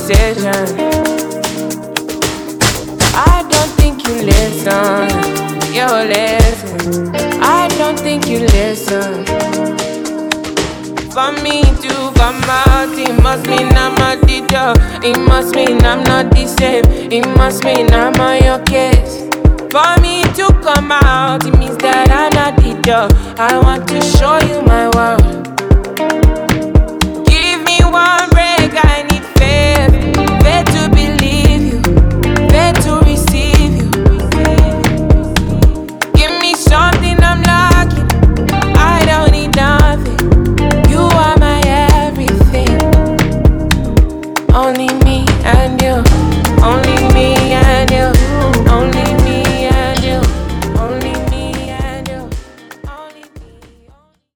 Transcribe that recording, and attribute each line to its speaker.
Speaker 1: conversation. I don't think you listen. Yo, listen. I don't think you listen. For me to come out, it must mean I'm a teacher. It must mean I'm not the same. It must mean I'm on your case. For me to come out, it means that I'm not the dog. I want to show you my world.